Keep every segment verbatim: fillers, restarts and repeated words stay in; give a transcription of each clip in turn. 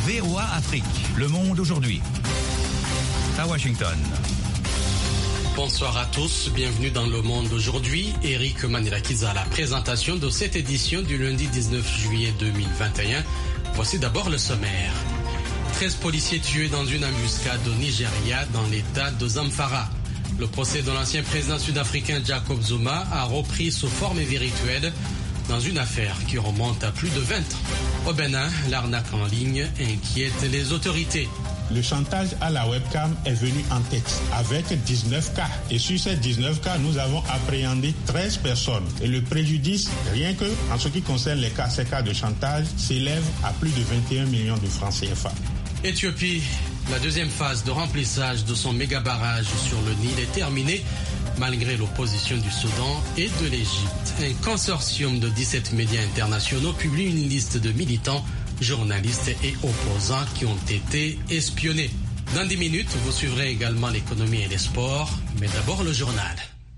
V O A Afrique, Le Monde aujourd'hui. À Washington. Bonsoir à tous, bienvenue dans Le Monde aujourd'hui. Eric Manirakiza à la présentation de cette édition du lundi dix-neuf juillet deux mille vingt et un. Voici d'abord le sommaire. treize policiers tués dans une embuscade au Nigeria dans l'état de Zamfara. Le procès de l'ancien président sud-africain Jacob Zuma a repris sous forme virtuelle dans une affaire qui remonte à plus de vingt ans. Au Bénin, l'arnaque en ligne inquiète les autorités. Le chantage à la webcam est venu en tête avec dix-neuf cas. Et sur ces dix-neuf cas, nous avons appréhendé treize personnes. Et le préjudice, rien que en ce qui concerne les cas, ces cas de chantage, s'élève à plus de vingt et un millions de francs C F A. Éthiopie, la deuxième phase de remplissage de son méga barrage sur le Nil est terminée malgré l'opposition du Soudan et de l'Égypte. Un consortium de dix-sept médias internationaux publie une liste de militants, journalistes et opposants qui ont été espionnés. Dans dix minutes, vous suivrez également l'économie et les sports, mais d'abord le journal.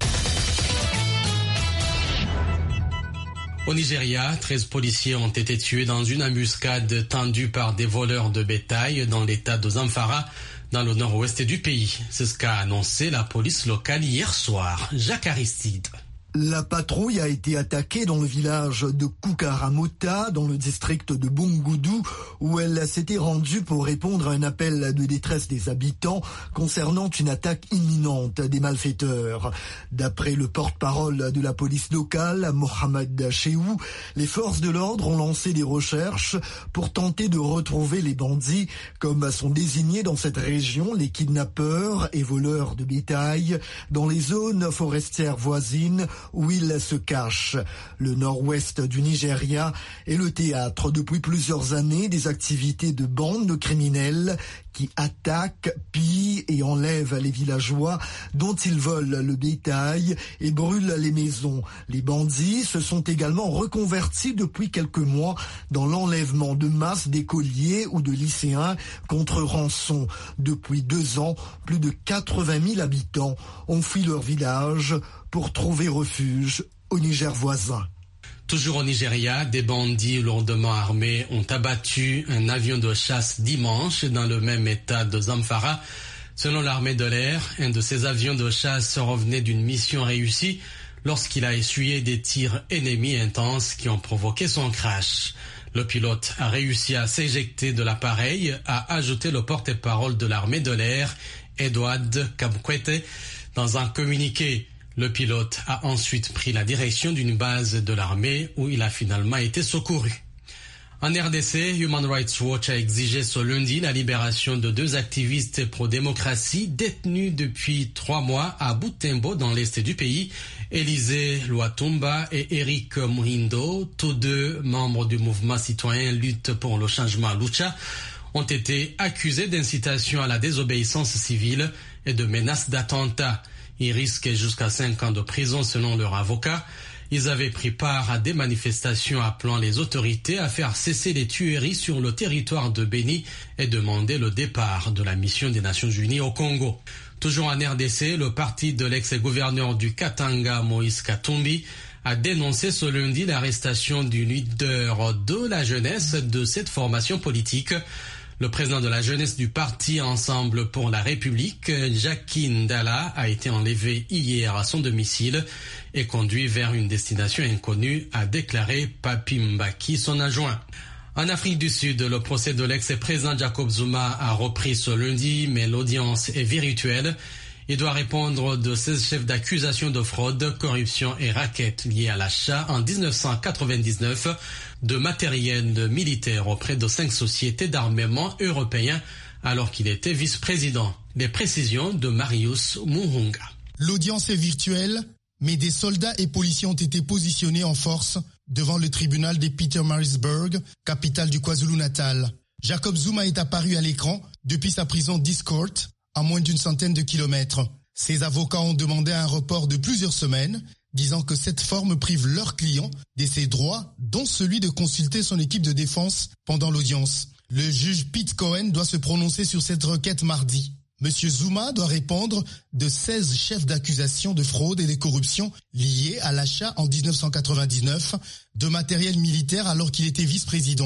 Au Nigeria, treize policiers ont été tués dans une embuscade tendue par des voleurs de bétail dans l'état de Zamfara, dans le nord-ouest du pays. C'est ce qu'a annoncé la police locale hier soir. Jacques Aristide. La patrouille a été attaquée dans le village de Kukaramota, dans le district de Bungudu, où elle s'était rendue pour répondre à un appel de détresse des habitants concernant une attaque imminente des malfaiteurs. D'après le porte-parole de la police locale, Mohamed Chehou, les forces de l'ordre ont lancé des recherches pour tenter de retrouver les bandits, comme sont désignés dans cette région les kidnappeurs et voleurs de bétail, dans les zones forestières voisines où il se cache. Le nord-ouest du Nigeria est le théâtre depuis plusieurs années des activités de bandes de criminels qui attaquent, pillent et enlèvent les villageois dont ils volent le bétail et brûlent les maisons. Les bandits se sont également reconvertis depuis quelques mois dans l'enlèvement de masse d'écoliers ou de lycéens contre rançon. Depuis deux ans, plus de quatre-vingt mille habitants ont fui leur village pour trouver refuge au Niger voisin. Toujours au Nigeria, des bandits lourdement armés ont abattu un avion de chasse dimanche dans le même état de Zamfara. Selon l'armée de l'air, un de ces avions de chasse revenait d'une mission réussie lorsqu'il a essuyé des tirs ennemis intenses qui ont provoqué son crash. Le pilote a réussi à s'éjecter de l'appareil, a ajouté le porte-parole de l'armée de l'air, Edouard Kamkwete, dans un communiqué. Le pilote a ensuite pris la direction d'une base de l'armée où il a finalement été secouru. En R D C, Human Rights Watch a exigé ce lundi la libération de deux activistes pro-démocratie détenus depuis trois mois à Butembo dans l'est du pays. Élisée Luatumba et Eric Muhindo, tous deux membres du mouvement citoyen Lutte pour le changement à Lucha, ont été accusés d'incitation à la désobéissance civile et de menaces d'attentat. Ils risquaient jusqu'à cinq ans de prison selon leur avocat. Ils avaient pris part à des manifestations appelant les autorités à faire cesser les tueries sur le territoire de Beni et demander le départ de la mission des Nations Unies au Congo. Toujours en R D C, le parti de l'ex-gouverneur du Katanga, Moïse Katumbi, a dénoncé ce lundi l'arrestation du leader de la jeunesse de cette formation politique. Le président de la jeunesse du parti Ensemble pour la République, Jackie Ndala, a été enlevé hier à son domicile et conduit vers une destination inconnue, a déclaré Papi Mbaki, son adjoint. En Afrique du Sud, le procès de l'ex-président Jacob Zuma a repris ce lundi, mais l'audience est virtuelle. Il doit répondre de seize chefs d'accusation de fraude, corruption et racket liés à l'achat en dix-neuf cent quatre-vingt-dix-neuf de matériel militaire auprès de cinq sociétés d'armement européens alors qu'il était vice-président. Les précisions de Marius Muhunga. L'audience est virtuelle, mais des soldats et policiers ont été positionnés en force devant le tribunal de Pietermaritzburg, capitale du KwaZulu-Natal. Jacob Zuma est apparu à l'écran depuis sa prison d'Eastcourt, à moins d'une centaine de kilomètres. Ses avocats ont demandé un report de plusieurs semaines, disant que cette forme prive leurs clients de ses droits, dont celui de consulter son équipe de défense pendant l'audience. Le juge Pete Cohen doit se prononcer sur cette requête mardi. Monsieur Zuma doit répondre de seize chefs d'accusation de fraude et de corruption liés à l'achat en dix-neuf cent quatre-vingt-dix-neuf de matériel militaire alors qu'il était vice-président.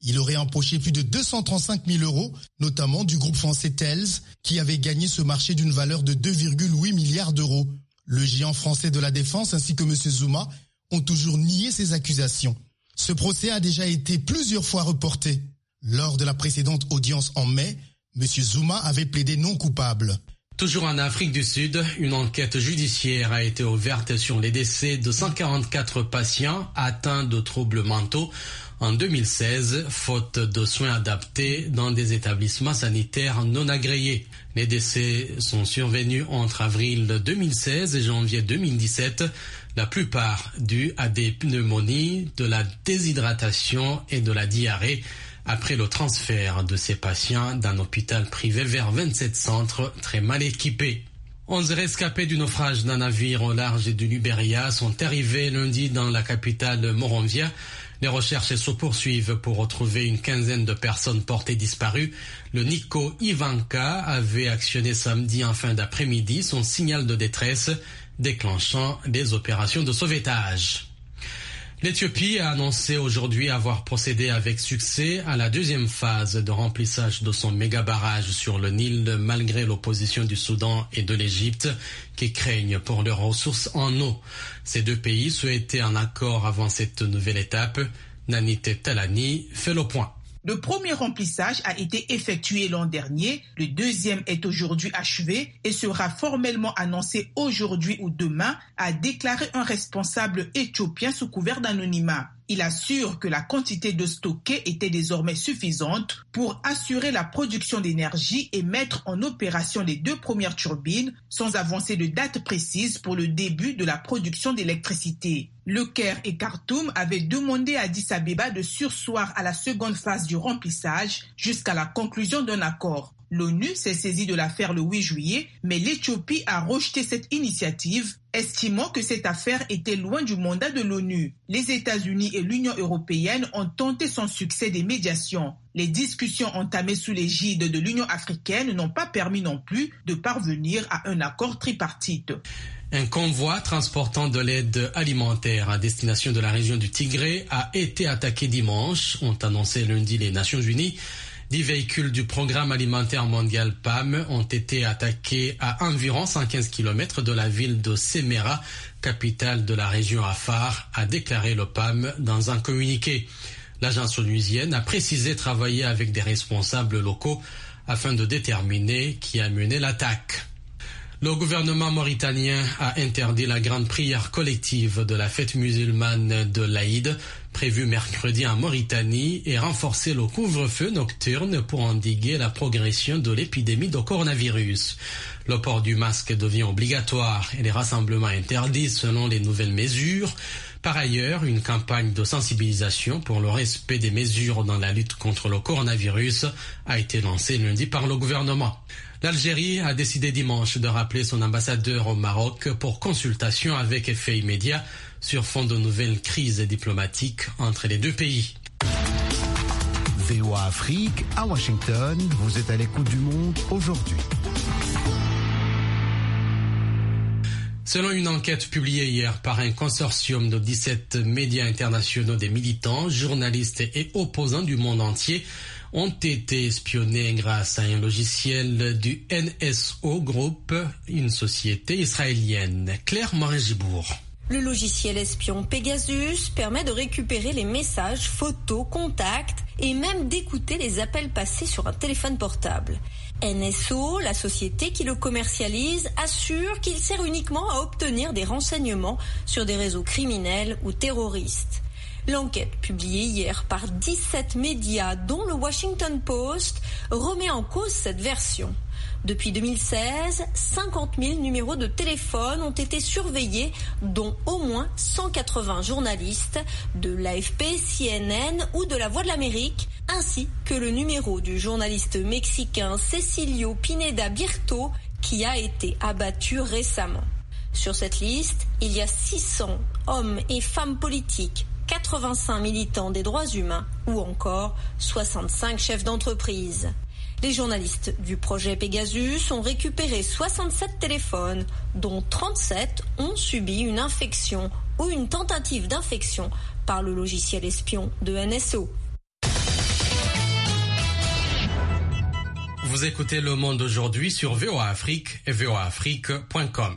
Il aurait empoché plus de deux cent trente-cinq mille euros, notamment du groupe français Thales, qui avait gagné ce marché d'une valeur de deux virgule huit milliards d'euros. Le géant français de la défense ainsi que M. Zuma ont toujours nié ces accusations. Ce procès a déjà été plusieurs fois reporté. Lors de la précédente audience en mai, M. Zuma avait plaidé non coupable. Toujours en Afrique du Sud, une enquête judiciaire a été ouverte sur les décès de cent quarante-quatre patients atteints de troubles mentaux en deux mille seize, faute de soins adaptés dans des établissements sanitaires non agréés. Les décès sont survenus entre avril deux mille seize et janvier deux mille dix-sept, la plupart dus à des pneumonies, de la déshydratation et de la diarrhée, après le transfert de ces patients d'un hôpital privé vers vingt-sept centres très mal équipés. onze rescapés du naufrage d'un navire au large du Liberia sont arrivés lundi dans la capitale Monrovia. Les recherches se poursuivent pour retrouver une quinzaine de personnes portées disparues. Le Nico Ivanka avait actionné samedi en fin d'après-midi son signal de détresse, déclenchant des opérations de sauvetage. L'Éthiopie a annoncé aujourd'hui avoir procédé avec succès à la deuxième phase de remplissage de son méga-barrage sur le Nil malgré l'opposition du Soudan et de l'Égypte qui craignent pour leurs ressources en eau. Ces deux pays souhaitaient un accord avant cette nouvelle étape. Nanit Talani fait le point. Le premier remplissage a été effectué l'an dernier, le deuxième est aujourd'hui achevé et sera formellement annoncé aujourd'hui ou demain, a déclaré un responsable éthiopien sous couvert d'anonymat. Il assure que la quantité de stockée était désormais suffisante pour assurer la production d'énergie et mettre en opération les deux premières turbines sans avancer de date précise pour le début de la production d'électricité. Le Caire et Khartoum avaient demandé à Addis Abeba de surseoir à la seconde phase du remplissage jusqu'à la conclusion d'un accord. L'ONU s'est saisie de l'affaire le huit juillet, mais l'Éthiopie a rejeté cette initiative, estimant que cette affaire était loin du mandat de l'ONU. Les États-Unis et l'Union européenne ont tenté sans succès des médiations. Les discussions entamées sous l'égide de l'Union africaine n'ont pas permis non plus de parvenir à un accord tripartite. Un convoi transportant de l'aide alimentaire à destination de la région du Tigré a été attaqué dimanche, ont annoncé lundi les Nations Unies. Dix véhicules du programme alimentaire mondial P A M ont été attaqués à environ cent quinze kilomètres de la ville de Semera, capitale de la région Afar, a déclaré le P A M dans un communiqué. L'agence onusienne a précisé travailler avec des responsables locaux afin de déterminer qui a mené l'attaque. Le gouvernement mauritanien a interdit la grande prière collective de la fête musulmane de l'Aïd, prévue mercredi en Mauritanie, et renforcé le couvre-feu nocturne pour endiguer la progression de l'épidémie de coronavirus. Le port du masque devient obligatoire et les rassemblements interdits selon les nouvelles mesures. Par ailleurs, une campagne de sensibilisation pour le respect des mesures dans la lutte contre le coronavirus a été lancée lundi par le gouvernement. L'Algérie a décidé dimanche de rappeler son ambassadeur au Maroc pour consultation avec effet immédiat sur fond de nouvelles crises diplomatiques entre les deux pays. V O A Afrique, à Washington, vous êtes à l'écoute du monde aujourd'hui. Selon une enquête publiée hier par un consortium de dix-sept médias internationaux, des militants, journalistes et opposants du monde entier ont été espionnés grâce à un logiciel du N S O Group, une société israélienne. Claire Morin-Gibourg. Le logiciel espion Pegasus permet de récupérer les messages, photos, contacts et même d'écouter les appels passés sur un téléphone portable. N S O, la société qui le commercialise, assure qu'il sert uniquement à obtenir des renseignements sur des réseaux criminels ou terroristes. L'enquête publiée hier par dix-sept médias, dont le Washington Post, remet en cause cette version. Depuis deux mille seize, cinquante mille numéros de téléphone ont été surveillés, dont au moins cent quatre-vingts journalistes de l'A F P, C N N ou de La Voix de l'Amérique, ainsi que le numéro du journaliste mexicain Cecilio Pineda Birto, qui a été abattu récemment. Sur cette liste, il y a six cents hommes et femmes politiques, quatre-vingt-cinq militants des droits humains ou encore soixante-cinq chefs d'entreprise. Les journalistes du projet Pegasus ont récupéré soixante-sept téléphones, dont trente-sept ont subi une infection ou une tentative d'infection par le logiciel espion de N S O. Vous écoutez Le Monde aujourd'hui sur V O A Afrique et V O A Afrique point com.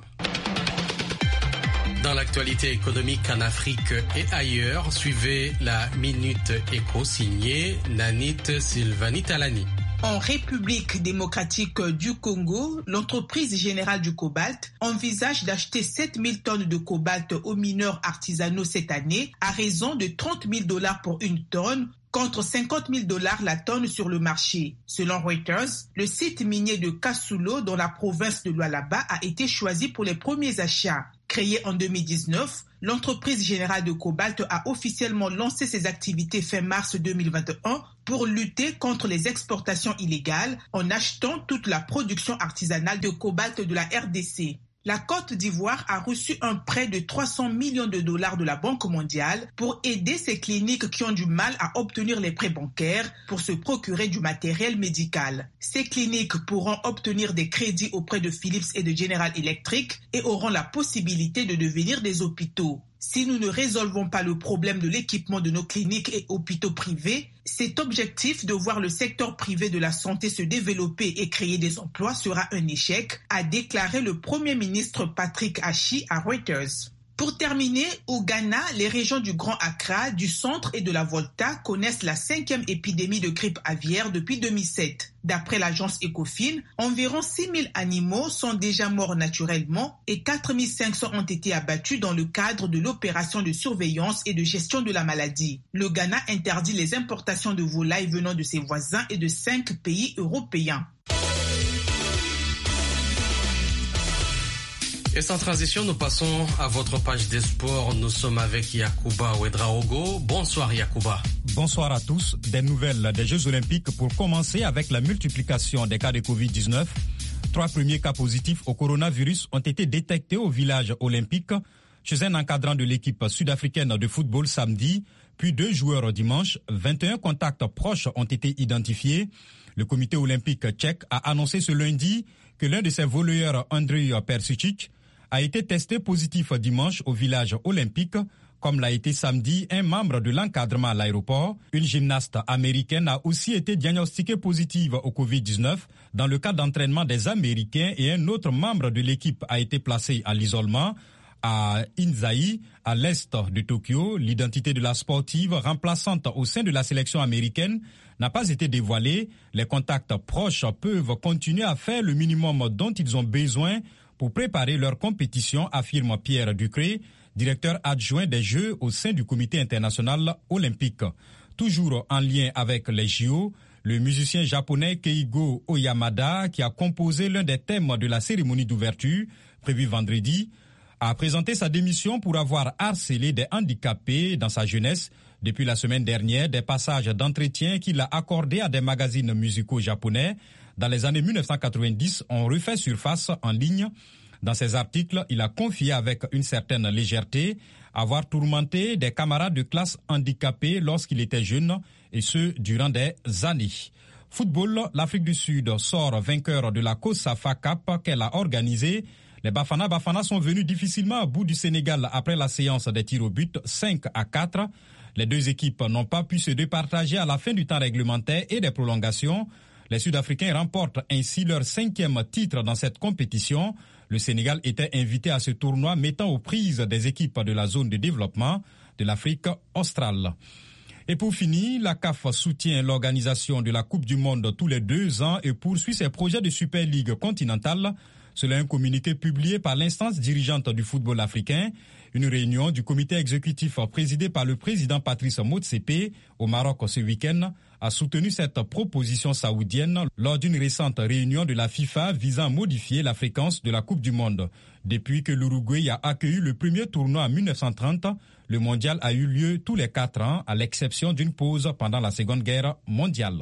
Dans l'actualité économique en Afrique et ailleurs, suivez la Minute Éco signée Nanit Sylvani Talani. En République démocratique du Congo, l'entreprise générale du cobalt envisage d'acheter sept mille tonnes de cobalt aux mineurs artisanaux cette année à raison de trente mille dollars pour une tonne, contre cinquante mille dollars la tonne sur le marché. Selon Reuters, le site minier de Kasulo dans la province de Lualaba a été choisi pour les premiers achats. Créée en deux mille dix-neuf, l'entreprise générale de cobalt a officiellement lancé ses activités fin mars deux mille vingt et un pour lutter contre les exportations illégales en achetant toute la production artisanale de cobalt de la R D C. La Côte d'Ivoire a reçu un prêt de trois cents millions de dollars de la Banque mondiale pour aider ces cliniques qui ont du mal à obtenir les prêts bancaires pour se procurer du matériel médical. Ces cliniques pourront obtenir des crédits auprès de Philips et de General Electric et auront la possibilité de devenir des hôpitaux. Si nous ne résolvons pas le problème de l'équipement de nos cliniques et hôpitaux privés, cet objectif de voir le secteur privé de la santé se développer et créer des emplois sera un échec, a déclaré le Premier ministre Patrick Achi à Reuters. Pour terminer, au Ghana, les régions du Grand Accra, du Centre et de la Volta connaissent la cinquième épidémie de grippe aviaire depuis deux mille sept. D'après l'agence Ecofin, environ six mille animaux sont déjà morts naturellement et quatre mille cinq cents ont été abattus dans le cadre de l'opération de surveillance et de gestion de la maladie. Le Ghana interdit les importations de volailles venant de ses voisins et de cinq pays européens. Et sans transition, nous passons à votre page des sports. Nous sommes avec Yacouba Ouedraogo. Bonsoir Yacouba. Bonsoir à tous. Des nouvelles des Jeux Olympiques pour commencer avec la multiplication des cas de covid dix-neuf. Trois premiers cas positifs au coronavirus ont été détectés au village olympique chez un encadrant de l'équipe sud-africaine de football samedi, puis deux joueurs dimanche. vingt et un contacts proches ont été identifiés. Le comité olympique tchèque a annoncé ce lundi que l'un de ses volleyeurs, Andrej Persičić, a été testé positif dimanche au village olympique, comme l'a été samedi un membre de l'encadrement à l'aéroport. Une gymnaste américaine a aussi été diagnostiquée positive au covid dix-neuf dans le cadre d'entraînement des Américains et un autre membre de l'équipe a été placé à l'isolement à Inzai, à l'est de Tokyo. L'identité de la sportive remplaçante au sein de la sélection américaine n'a pas été dévoilée. Les contacts proches peuvent continuer à faire le minimum dont ils ont besoin pour préparer leur compétition, affirme Pierre Ducré, directeur adjoint des Jeux au sein du Comité international olympique. Toujours en lien avec les J O, le musicien japonais Keigo Oyamada, qui a composé l'un des thèmes de la cérémonie d'ouverture, prévue vendredi, a présenté sa démission pour avoir harcelé des handicapés dans sa jeunesse. Depuis la semaine dernière, des passages d'entretien qu'il a accordés à des magazines musicaux japonais dans les années dix-neuf cent quatre-vingt-dix ont refait surface en ligne. Dans ses articles, il a confié avec une certaine légèreté avoir tourmenté des camarades de classe handicapés lorsqu'il était jeune, et ce, durant des années. Football, l'Afrique du Sud sort vainqueur de la COSAFA Cup qu'elle a organisée. Les Bafana Bafana sont venus difficilement à bout du Sénégal après la séance des tirs au but, cinq à quatre. Les deux équipes n'ont pas pu se départager à la fin du temps réglementaire et des prolongations. Les Sud-Africains remportent ainsi leur cinquième titre dans cette compétition. Le Sénégal était invité à ce tournoi, mettant aux prises des équipes de la zone de développement de l'Afrique australe. Et pour finir, la C A F soutient l'organisation de la Coupe du Monde tous les deux ans et poursuit ses projets de Super League continentale. Selon un communiqué publié par l'instance dirigeante du football africain, une réunion du comité exécutif présidé par le président Patrice Motsepe au Maroc ce week-end a soutenu cette proposition saoudienne lors d'une récente réunion de la FIFA visant à modifier la fréquence de la Coupe du Monde. Depuis que l'Uruguay a accueilli le premier tournoi en dix-neuf cent trente, le mondial a eu lieu tous les quatre ans, à l'exception d'une pause pendant la Seconde Guerre mondiale.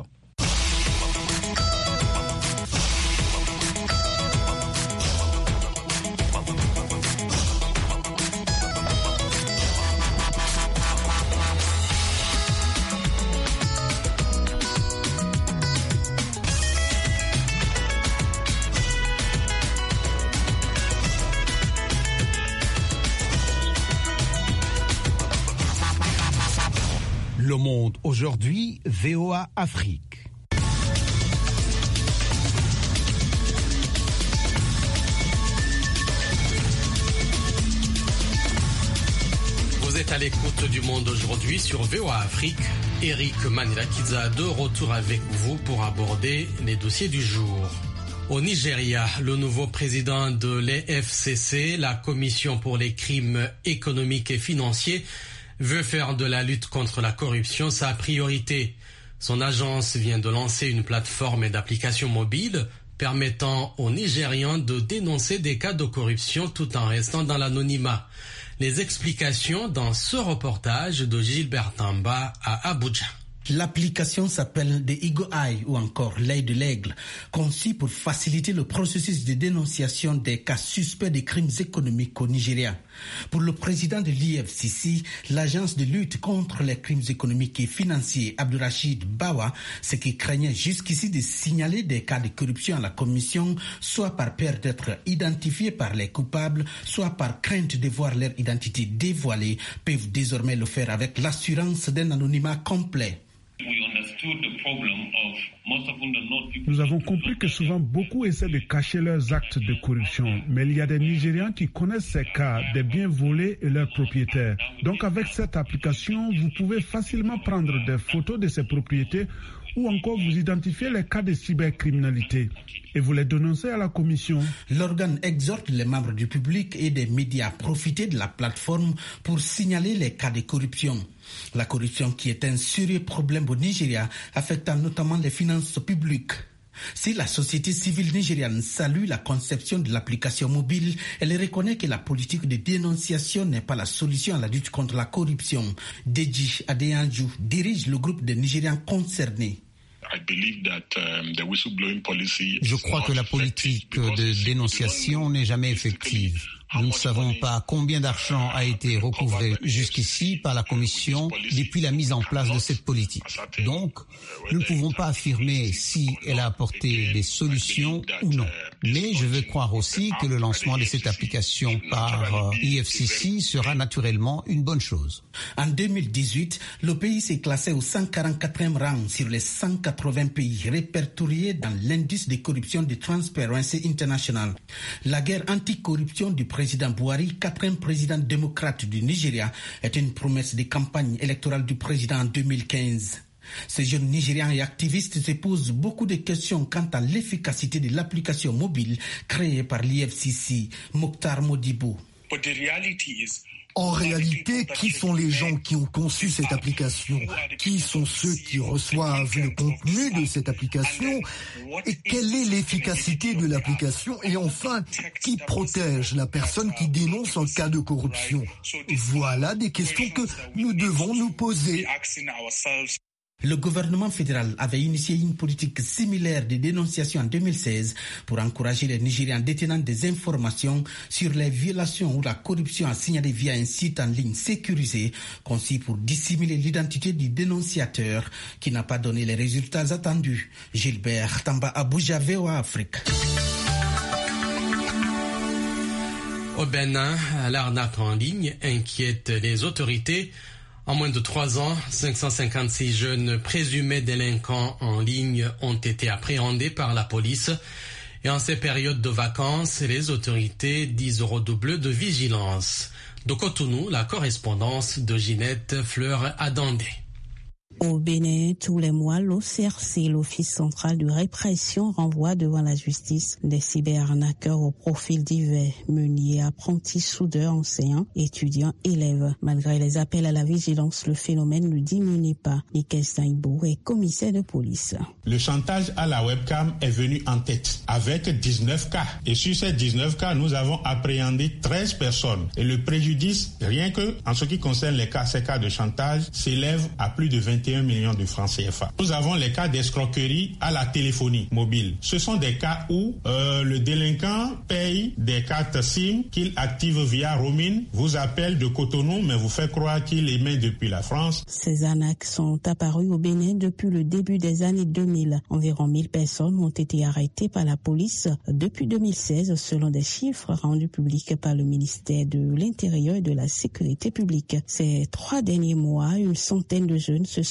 Le Monde aujourd'hui, V O A Afrique. êtes à l'écoute du Monde aujourd'hui sur V O A Afrique. Eric Manilakidza de retour avec vous pour aborder les dossiers du jour. Au Nigeria, le nouveau président de l'E F C C, la Commission pour les crimes économiques et financiers, veut faire de la lutte contre la corruption sa priorité. Son agence vient de lancer une plateforme d'application mobile permettant aux Nigérians de dénoncer des cas de corruption tout en restant dans l'anonymat. Les explications dans ce reportage de Gilbert Tamba à Abuja. L'application s'appelle The Eagle Eye ou encore l'œil de l'aigle, conçue pour faciliter le processus de dénonciation des cas suspects de crimes économiques au Nigeria. Pour le président de l'E F C C, l'agence de lutte contre les crimes économiques et financiers, Abdurrachid Bawa, ce qui craignait jusqu'ici de signaler des cas de corruption à la commission, soit par peur d'être identifiés par les coupables, soit par crainte de voir leur identité dévoilée, peuvent désormais le faire avec l'assurance d'un anonymat complet. Nous avons compris que souvent beaucoup essaient de cacher leurs actes de corruption, mais il y a des Nigérians qui connaissent ces cas, des biens volés et leurs propriétaires. Donc avec cette application, vous pouvez facilement prendre des photos de ces propriétés ou encore vous identifier les cas de cybercriminalité et vous les dénoncez à la commission. L'organe exhorte les membres du public et des médias à profiter de la plateforme pour signaler les cas de corruption. La corruption qui est un sérieux problème au Nigeria, affectant notamment les finances publiques. Si la société civile nigériane salue la conception de l'application mobile, elle reconnaît que la politique de dénonciation n'est pas la solution à la lutte contre la corruption. Deji Adeyanju dirige le groupe des Nigérians concernés. Je crois que la politique de dénonciation n'est jamais effective. Nous ne savons pas combien d'argent a été recouvré jusqu'ici par la Commission depuis la mise en place de cette politique. Donc, nous ne pouvons pas affirmer si elle a apporté des solutions ou non. Mais je veux croire aussi que le lancement de cette application par E F C C sera naturellement une bonne chose. En deux mille dix-huit, le pays s'est classé au cent quarante-quatrième rang sur les cent quatre-vingts pays répertoriés dans l'indice de corruption de Transparency International. La guerre anticorruption du président Buhari, quatrième président démocrate du Nigeria, est une promesse de campagne électorale du président en deux mille quinze. Ces jeunes Nigérians et activistes se posent beaucoup de questions quant à l'efficacité de l'application mobile créée par l'E F C C. Mokhtar Modibo. En réalité, qui sont les gens qui ont conçu cette application? Qui sont ceux qui reçoivent le contenu de cette application? Et quelle est l'efficacité de l'application? Et enfin, qui protège la personne qui dénonce un cas de corruption? Voilà des questions que nous devons nous poser. Le gouvernement fédéral avait initié une politique similaire de dénonciation en deux mille seize pour encourager les Nigérians détenant des informations sur les violations ou la corruption à signaler via un site en ligne sécurisé conçu pour dissimuler l'identité du dénonciateur qui n'a pas donné les résultats attendus. Gilbert Tamba, Abuja, V O A Afrique. Au Bénin, l'arnaque en ligne inquiète les autorités. En moins de trois ans, cinq cent cinquante-six jeunes présumés délinquants en ligne ont été appréhendés par la police. Et en ces périodes de vacances, les autorités disent redoubler de vigilance. De Cotonou, la correspondance de Ginette Fleur-Adandé. Au Bénin, tous les mois, l'O C R C, l'Office central de répression, renvoie devant la justice des cyberarnaqueurs au profil divers, meuniers, apprentis, soudeurs, enseignants, étudiants, élèves. Malgré les appels à la vigilance, le phénomène ne diminue pas. Michael Saïbou est commissaire de police. Le chantage à la webcam est venu en tête avec dix-neuf cas. Et sur ces dix-neuf cas, nous avons appréhendé treize personnes. Et le préjudice, rien que en ce qui concerne les cas, ces cas de chantage, s'élève à plus de vingt et un millions de francs C F A. Nous avons les cas d'escroquerie à la téléphonie mobile. Ce sont des cas où euh, le délinquant paye des cartes SIM qu'il active via roaming, vous appelle de Cotonou, mais vous fait croire qu'il émet depuis la France. Ces arnaques sont apparues au Bénin depuis le début des années deux mille. Environ mille personnes ont été arrêtées par la police depuis deux mille seize, selon des chiffres rendus publics par le ministère de l'Intérieur et de la Sécurité publique. Ces trois derniers mois, une centaine de jeunes se sont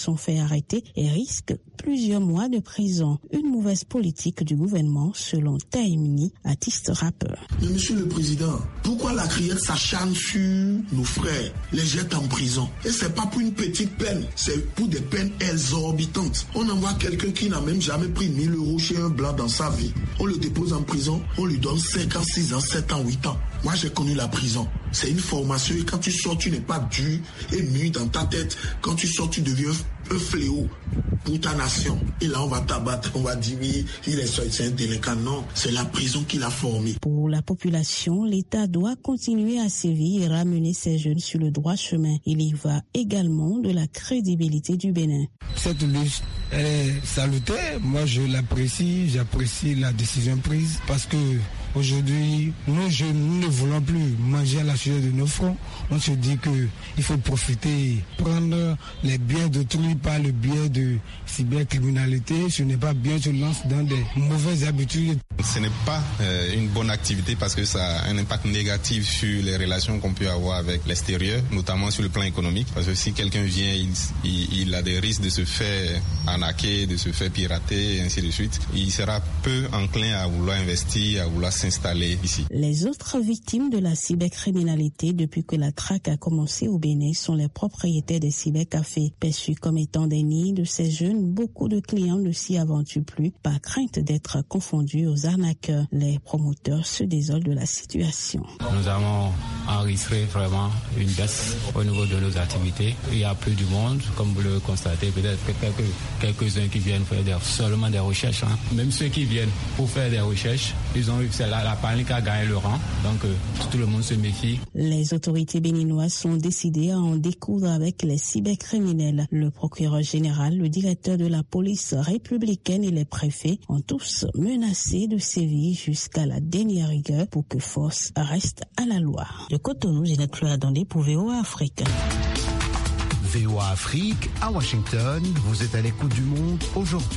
sont fait arrêter et risquent plusieurs mois de prison. Une mauvaise politique du gouvernement, selon Taïmini, artiste rappeur. Mais monsieur le président, pourquoi la criette s'acharne sur nos frères, les jette en prison? Et c'est pas pour une petite peine, c'est pour des peines exorbitantes. On envoie quelqu'un qui n'a même jamais pris mille euros chez un blanc dans sa vie. On le dépose en prison, on lui donne cinq ans, six ans, sept ans, huit ans. Moi, j'ai connu la prison. C'est une formation et quand tu sors, tu n'es pas dur et mûr dans ta tête. Quand tu sors, tu deviens un fléau pour ta nation. Et là, on va t'abattre, on va dire oui, il est sorti, c'est un délinquant. Non, c'est la prison qui l'a formé. Pour la population, l'État doit continuer à sévir et ramener ces jeunes sur le droit chemin. Il y va également de la crédibilité du Bénin. Cette lutte est salutaire. Moi, je l'apprécie, j'apprécie la décision prise parce que aujourd'hui, nous jeunes, nous ne voulons plus manger à la sueur de nos fronts. On se dit qu'il faut profiter, prendre les biens d'autrui par le biais de cybercriminalité. Ce n'est pas bien, se lance dans des mauvaises habitudes. Ce n'est pas euh, une bonne activité parce que ça a un impact négatif sur les relations qu'on peut avoir avec l'extérieur, notamment sur le plan économique. Parce que si quelqu'un vient, il, il, il a des risques de se faire arnaquer, de se faire pirater, et ainsi de suite. Il sera peu enclin à vouloir investir, à vouloir s'installer ici. Les autres victimes de la cybercriminalité depuis que la traque a commencé au Bénin sont les propriétaires des cybercafés. Perçus comme étant des nids de ces jeunes, beaucoup de clients ne s'y aventurent plus par crainte d'être confondus aux arnaqueurs. Les promoteurs se désolent de la situation. Nous avons enregistré vraiment une baisse au niveau de nos activités. Il y a plus du monde, comme vous le constatez, peut-être quelques, quelques-uns qui viennent faire des, seulement des recherches. Hein. Même ceux qui viennent pour faire des recherches, ils ont eu la, la panique a gagné le rang, donc euh, tout le monde se méfie. Les autorités béninoises sont décidées à en découdre avec les cybercriminels. Le procureur général, le directeur de la police républicaine et les préfets ont tous menacé de sévir jusqu'à la dernière rigueur pour que force reste à la loi. De Cotonou, Ginette Claude Dandé pour V O A Afrique. V O A Afrique, à Washington, vous êtes à l'écoute du monde aujourd'hui.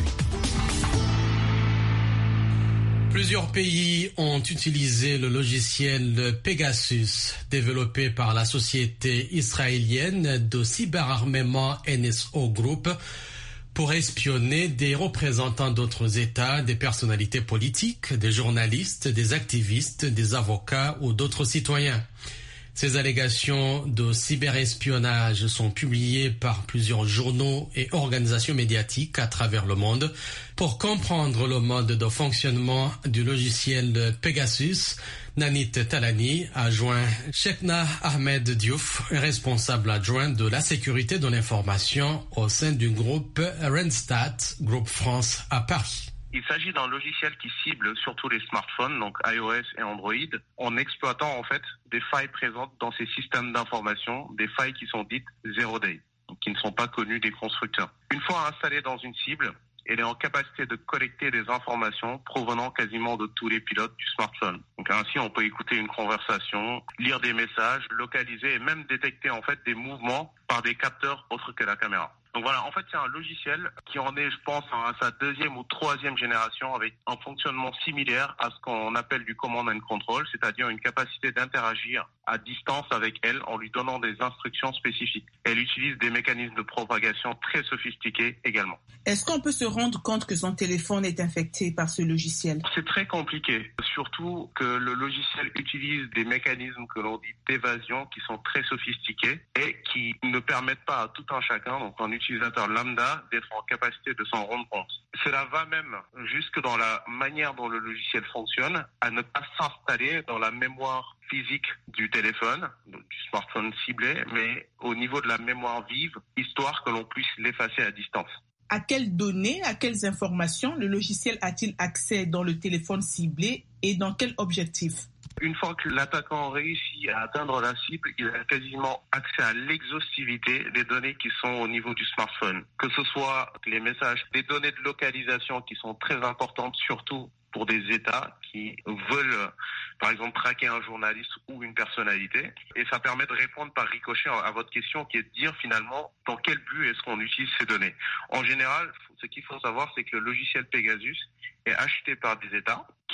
Plusieurs pays ont utilisé le logiciel Pegasus, développé par la société israélienne de cyberarmement N S O Group, pour espionner des représentants d'autres États, des personnalités politiques, des journalistes, des activistes, des avocats ou d'autres citoyens. Ces allégations de cyberespionnage sont publiées par plusieurs journaux et organisations médiatiques à travers le monde. Pour comprendre le mode de fonctionnement du logiciel Pegasus, Nanit Talani a joint Chekna Ahmed Diouf, responsable adjoint de la sécurité de l'information au sein du groupe Randstad, groupe France à Paris. Il s'agit d'un logiciel qui cible surtout les smartphones, donc iOS et Android, en exploitant en fait des failles présentes dans ces systèmes d'information, des failles qui sont dites zero day, donc qui ne sont pas connues des constructeurs. Une fois installée dans une cible, elle est en capacité de collecter des informations provenant quasiment de tous les pilotes du smartphone. Donc ainsi, on peut écouter une conversation, lire des messages, localiser et même détecter en fait des mouvements par des capteurs autres que la caméra. Donc voilà, en fait, c'est un logiciel qui en est, je pense, à sa deuxième ou troisième génération avec un fonctionnement similaire à ce qu'on appelle du command and control, c'est-à-dire une capacité d'interagir à distance avec elle en lui donnant des instructions spécifiques. Elle utilise des mécanismes de propagation très sophistiqués également. Est-ce qu'on peut se rendre compte que son téléphone est infecté par ce logiciel? C'est très compliqué, surtout que le logiciel utilise des mécanismes que l'on dit d'évasion qui sont très sophistiqués et qui ne permettent pas à tout un chacun, donc un utilisateur lambda, d'être en capacité de s'en rendre compte. Cela va même jusque dans la manière dont le logiciel fonctionne, à ne pas s'installer dans la mémoire physique du téléphone, du smartphone ciblé, mais au niveau de la mémoire vive, histoire que l'on puisse l'effacer à distance. À quelles données, à quelles informations le logiciel a-t-il accès dans le téléphone ciblé et dans quel objectif? Une fois que l'attaquant réussit à atteindre la cible, il a quasiment accès à l'exhaustivité des données qui sont au niveau du smartphone. Que ce soit les messages, des données de localisation qui sont très importantes, surtout pour des États qui veulent, par exemple, traquer un journaliste ou une personnalité. Et ça permet de répondre par ricochet à votre question qui est de dire finalement dans quel but est-ce qu'on utilise ces données. En général, ce qu'il faut savoir, c'est que le logiciel Pegasus est acheté par des États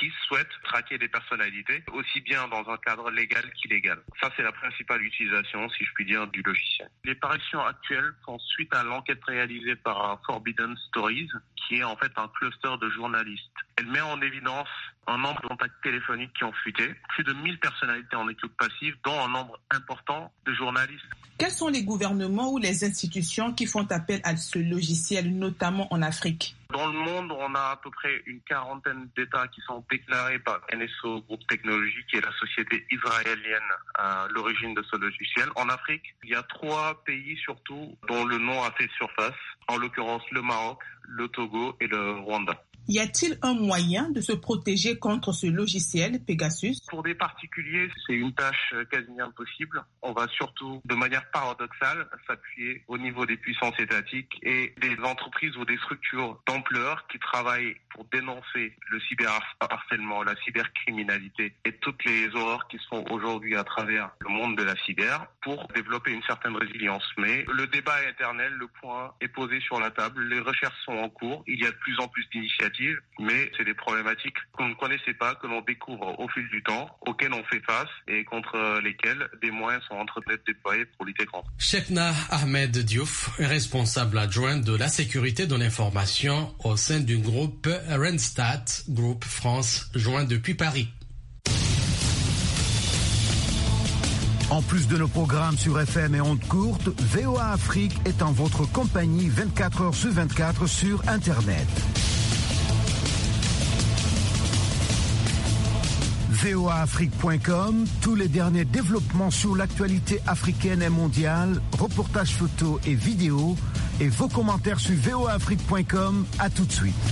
qui souhaitent traquer des personnalités, aussi bien dans un cadre légal qu'illégal. Ça, c'est la principale utilisation, si je puis dire, du logiciel. Les parutions actuelles font suite à l'enquête réalisée par Forbidden Stories, qui est en fait un cluster de journalistes. Elle met en évidence un nombre de contacts téléphoniques qui ont fuité, plus de mille personnalités en écoute passive, dont un nombre important de journalistes. Quels sont les gouvernements ou les institutions qui font appel à ce logiciel, notamment en Afrique ? Dans le monde, on a à peu près une quarantaine d'États qui sont déclarés par N S O Group Technology, qui est la société israélienne à l'origine de ce logiciel. En Afrique, il y a trois pays surtout dont le nom a fait surface, en l'occurrence le Maroc, le Togo et le Rwanda. Y a-t-il un moyen de se protéger contre ce logiciel Pegasus ? Pour des particuliers, c'est une tâche quasi impossible. On va surtout, de manière paradoxale, s'appuyer au niveau des puissances étatiques et des entreprises ou des structures d'ampleur qui travaillent pour dénoncer le cyberharcèlement, la cybercriminalité et toutes les horreurs qui se font aujourd'hui à travers le monde de la cyber pour développer une certaine résilience. Mais le débat est éternel, le point est posé sur la table, les recherches sont en cours, il y a de plus en plus d'initiatives, mais c'est des problématiques qu'on ne connaissait pas, que l'on découvre au fil du temps, auxquelles on fait face et contre lesquelles des moyens sont en train d'être déployés pour lutter contre. Chekna Ahmed Diouf est responsable adjoint de la sécurité de l'information au sein du groupe Randstad Group France, joint depuis Paris. En plus de nos programmes sur F M et ondes courtes, V O A Afrique est en votre compagnie vingt-quatre heures sur vingt-quatre sur Internet. V O A Afrique point com, tous les derniers développements sur l'actualité africaine et mondiale, reportages photos et vidéos, et vos commentaires sur V O A Afrique point com. À tout de suite.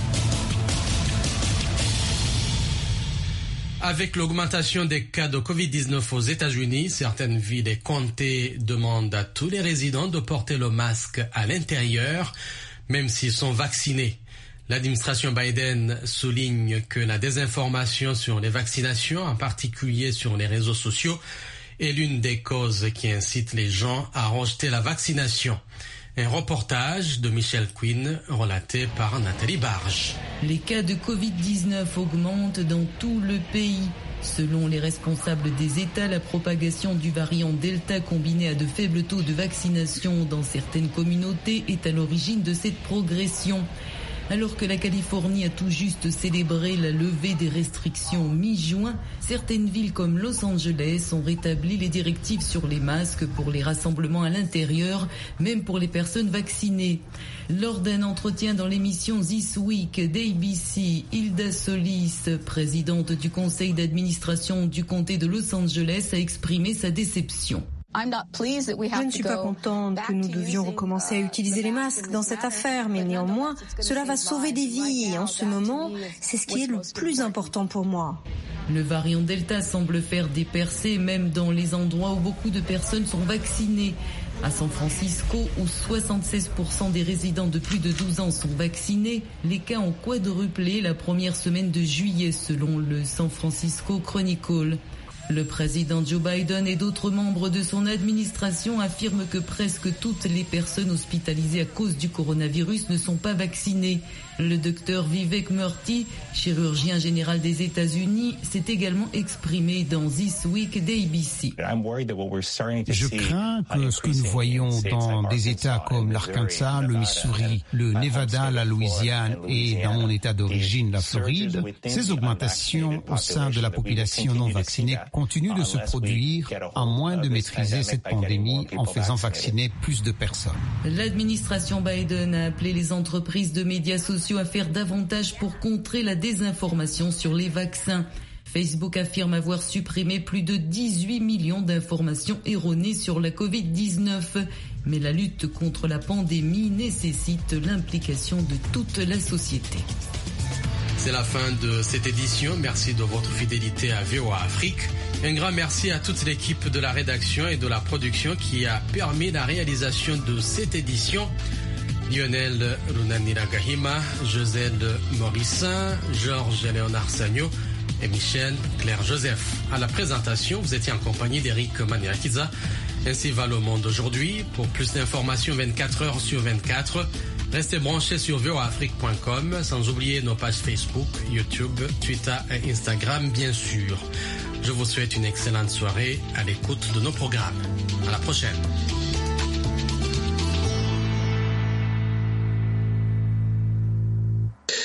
Avec l'augmentation des cas de covid dix-neuf aux États-Unis, certaines villes et comtés demandent à tous les résidents de porter le masque à l'intérieur, même s'ils sont vaccinés. L'administration Biden souligne que la désinformation sur les vaccinations, en particulier sur les réseaux sociaux, est l'une des causes qui incite les gens à rejeter la vaccination. Un reportage de Michel Quinn relaté par Nathalie Barge. Les cas de covid dix-neuf augmentent dans tout le pays. Selon les responsables des États, la propagation du variant Delta combinée à de faibles taux de vaccination dans certaines communautés est à l'origine de cette progression. Alors que la Californie a tout juste célébré la levée des restrictions mi-juin, certaines villes comme Los Angeles ont rétabli les directives sur les masques pour les rassemblements à l'intérieur, même pour les personnes vaccinées. Lors d'un entretien dans l'émission This Week d'A B C, Hilda Solis, présidente du conseil d'administration du comté de Los Angeles, a exprimé sa déception. Je ne suis pas contente que nous devions recommencer à utiliser les masques dans cette affaire, mais néanmoins, cela va sauver des vies et en ce moment, c'est ce qui est le plus important pour moi. Le variant Delta semble faire des percées même dans les endroits où beaucoup de personnes sont vaccinées. À San Francisco, où soixante-seize pour cent des résidents de plus de douze ans sont vaccinés, les cas ont quadruplé la première semaine de juillet selon le San Francisco Chronicle. Le président Joe Biden et d'autres membres de son administration affirment que presque toutes les personnes hospitalisées à cause du coronavirus ne sont pas vaccinées. Le docteur Vivek Murthy, chirurgien général des États-Unis, s'est également exprimé dans This Week d'A B C. Je crains que ce que nous voyons dans des États comme l'Arkansas, le Missouri, le Nevada, la Louisiane et dans mon État d'origine, la Floride, ces augmentations au sein de la population non vaccinée continuent de se produire à moins de maîtriser cette pandémie en faisant vacciner plus de personnes. L'administration Biden a appelé les entreprises de médias sociaux à faire davantage pour contrer la désinformation sur les vaccins. Facebook affirme avoir supprimé plus de dix-huit millions d'informations erronées sur la covid dix-neuf. Mais la lutte contre la pandémie nécessite l'implication de toute la société. C'est la fin de cette édition. Merci de votre fidélité à V O A Afrique. Un grand merci à toute l'équipe de la rédaction et de la production qui a permis la réalisation de cette édition. Lionel Runanira Gahima, José Morissin, Georges Léonard Sagno et Michel Claire Joseph. À la présentation, vous étiez en compagnie d'Eric Maniakiza. Ainsi va le monde aujourd'hui. Pour plus d'informations vingt-quatre heures sur vingt-quatre, Restez branchés sur v o a afrique point com, sans oublier nos pages Facebook, YouTube, Twitter et Instagram, bien sûr. Je vous souhaite une excellente soirée à l'écoute de nos programmes. À la prochaine.